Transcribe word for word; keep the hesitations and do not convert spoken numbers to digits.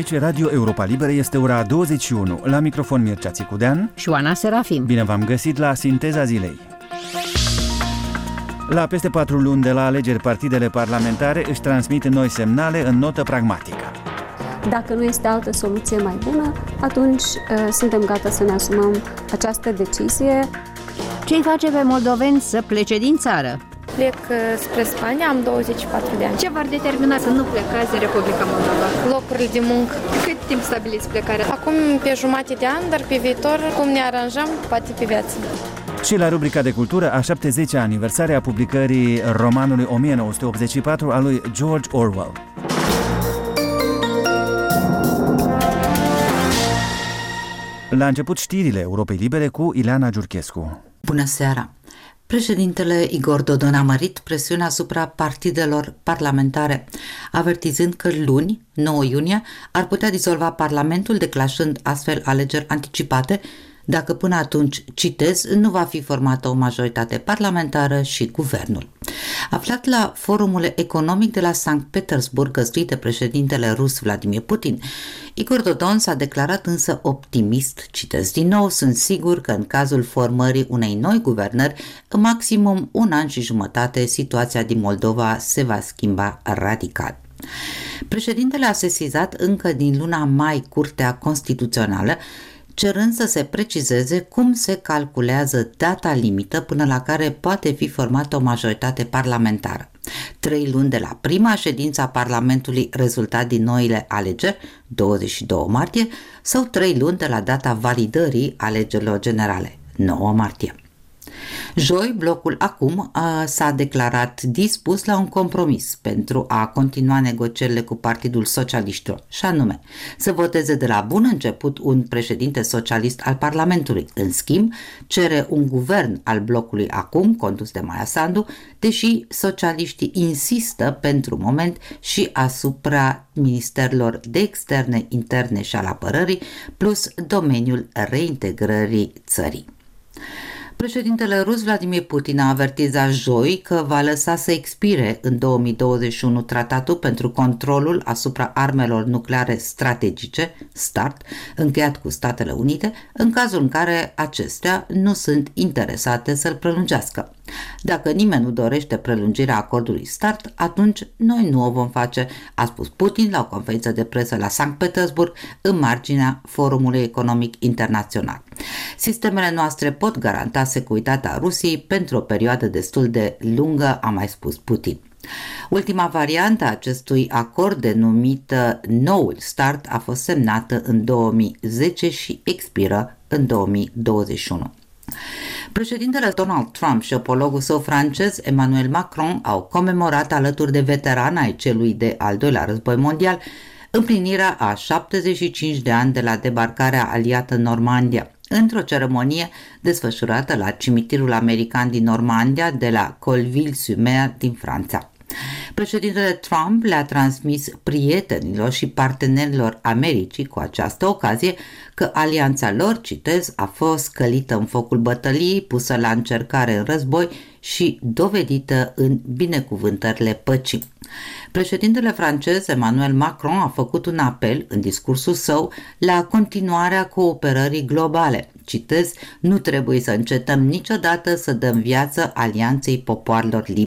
zece, Radio Europa Liberă, este ora douăzeci și unu. La microfon Mircea Țicudean și Oana Serafim. Bine v-am găsit la Sinteza Zilei. La peste patru luni de la alegeri, partidele parlamentare își transmit noi semnale în notă pragmatică. Dacă nu este altă soluție mai bună, atunci uh, suntem gata să ne asumăm această decizie. Ce-i face pe moldoveni să plece din țară? Plec spre Spania, am douăzeci și patru de ani. Ce v-ar determina să nu plecați din Republica Moldova? Locurile de muncă. Cât timp stabiliți plecarea? Acum pe jumătate de an, dar pe viitor, cum ne aranjăm, poate pe viață. Și la rubrica de cultură, a șaptezecea aniversare a publicării romanului o mie nouă sute optzeci și patru al lui George Orwell. La început, știrile Europei Libere cu Ileana Giurchescu. Bună seara! Președintele Igor Dodon a mărit presiunea asupra partidelor parlamentare, avertizând că luni, nouă iunie, ar putea dizolva Parlamentul, declanșând astfel alegeri anticipate, dacă până atunci, citez, nu va fi formată o majoritate parlamentară și guvernul. Aflat la forumul economic de la Sankt Petersburg, găzduit de președintele rus Vladimir Putin, Igor Dodon s-a declarat însă optimist, citez din nou, sunt sigur că în cazul formării unei noi guvernări, în maximum un an și jumătate, situația din Moldova se va schimba radical. Președintele a sesizat încă din luna mai Curtea Constituțională, cerând să se precizeze cum se calculează data limită până la care poate fi formată o majoritate parlamentară. Trei luni de la prima ședință a Parlamentului rezultat din noile alegeri, douăzeci și doi martie, sau trei luni de la data validării alegerilor generale, nouă martie. Joi, blocul Acum a, s-a declarat dispus la un compromis pentru a continua negocierile cu Partidul Socialiștilor, și anume să voteze de la bun început un președinte socialist al Parlamentului. În schimb, cere un guvern al blocului Acum, condus de Maia Sandu, deși socialiștii insistă pentru moment și asupra ministerilor de externe, interne și al apărării, plus domeniul reintegrării țării. Președintele rus Vladimir Putin a avertizat joi că va lăsa să expire în două mii douăzeci și unu tratatul pentru controlul asupra armelor nucleare strategice, START, încheiat cu Statele Unite, în cazul în care acestea nu sunt interesate să-l prelungească. Dacă nimeni nu dorește prelungirea acordului START, atunci noi nu o vom face, a spus Putin la o conferință de presă la Sankt Petersburg în marginea Forumului Economic Internațional. Sistemele noastre pot garanta securitatea Rusiei pentru o perioadă destul de lungă, a mai spus Putin. Ultima variantă a acestui acord, denumită noul START, a fost semnată în două mii zece și expiră în două mii douăzeci și unu. Președintele Donald Trump și omologul său francez Emmanuel Macron au comemorat alături de veterani ai celui de al doilea război mondial împlinirea a șaptezeci și cinci de ani de la debarcarea aliată în Normandia, într-o ceremonie desfășurată la cimitirul american din Normandia de la Colville-sur-Mer din Franța. Președintele Trump le-a transmis prietenilor și partenerilor Americii cu această ocazie că alianța lor, citez, a fost călită în focul bătăliei, pusă la încercare în război și dovedită în binecuvântările păcii. Președintele francez Emmanuel Macron a făcut un apel în discursul său la continuarea cooperării globale. Citez, nu trebuie să încetăm niciodată să dăm viață Alianței Popoarelor Libere.